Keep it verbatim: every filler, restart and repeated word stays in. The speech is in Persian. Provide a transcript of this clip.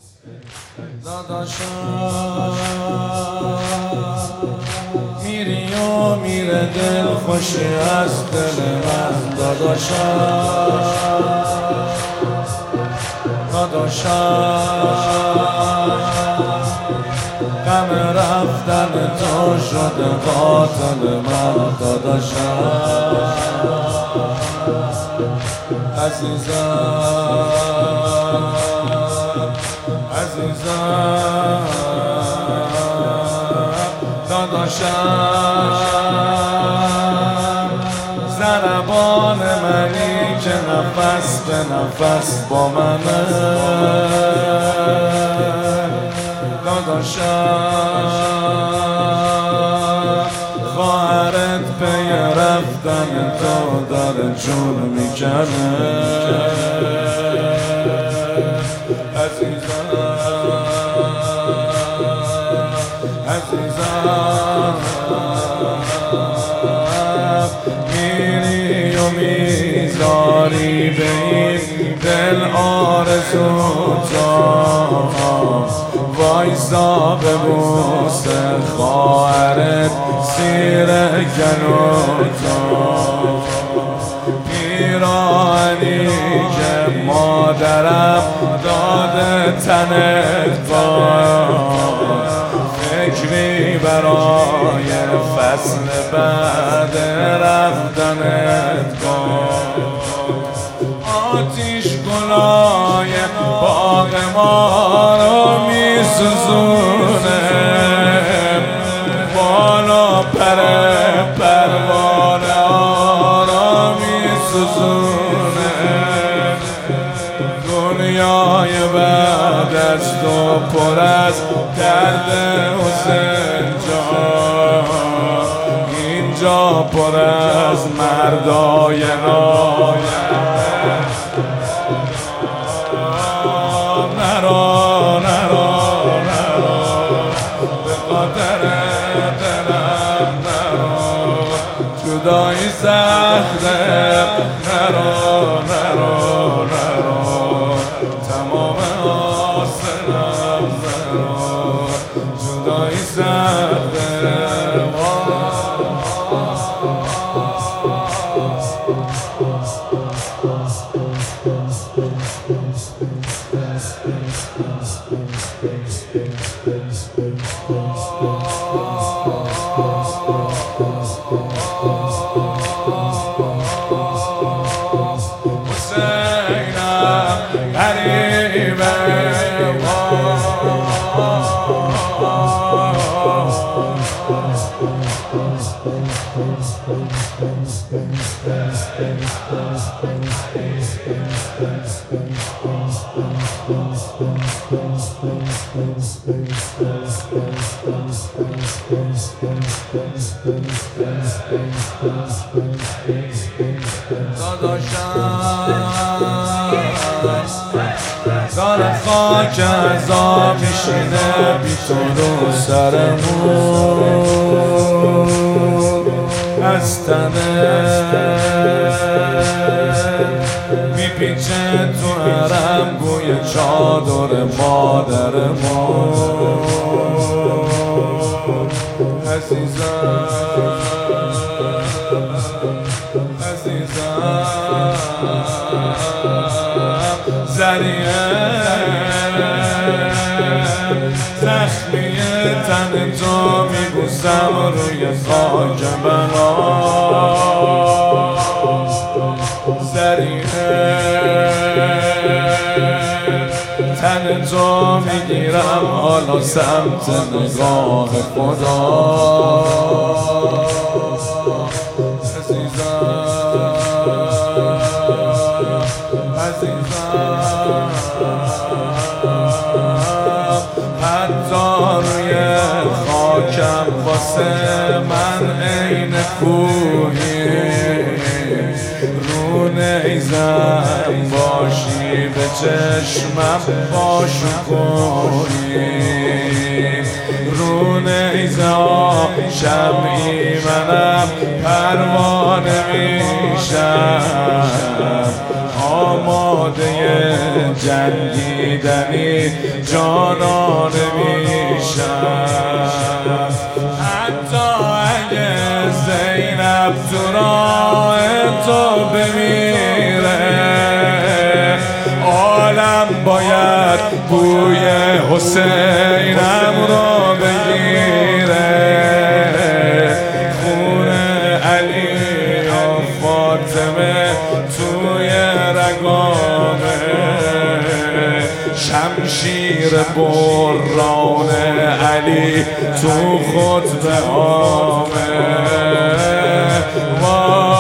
داداشم میری و میره دل خوشی از دل من. داداشم داداشم غم رفتن تو شده قاتل من. داداشم عزیزم عزیزم داداشم ضربان منی که نفس به نفس با منه. داداشم خواهرت پی رفتن تو داره جون میکنه. عزیزم عزیزم میری و میذاری به این دل آرزو تا وایسا ببوسه خواهرت سیر گلوتا. پیراهنی که مادرم داده تنت با فکری برای فصل بعد رفتنت کن. آتیش گلای باغ ما رو میسوزونه. بالا پر پروانه ها رو میسوزونه. دنیای بعد از تو پر از درد و زنجان. اینجا پر از مردای نایم. نرو نرو نرو به خاطر دلم نرو. جدایی سخته نرو نرو نرو. تمام آسنم نرو. جدایی سخته حسینم غریبه داره خاک از آب میشینه بی تو رو سرمون. از تنه میپیچه تو حرم بوی چادر مادرمون. عزیزم عزیزم زریه زخمی تن تو میبوسم روی خاک بنا. زریه تن تو میگیرم حالا سمت نگاه خدا. عزیزم حتی روی خاکم واسه من عین کوهی. رو نیزم باشی به چشمم باشو کنی. رو نیزه شمعی منم پروانه میشم. آماده جنگیدنی جانانه میشم. حتی اگه زینب تو راه تو بمیره عالم باید بوی حسینم رو بگیره. خون علی و فاطمه توی رگامه، شمشیر بران علی تو خطبه هامه.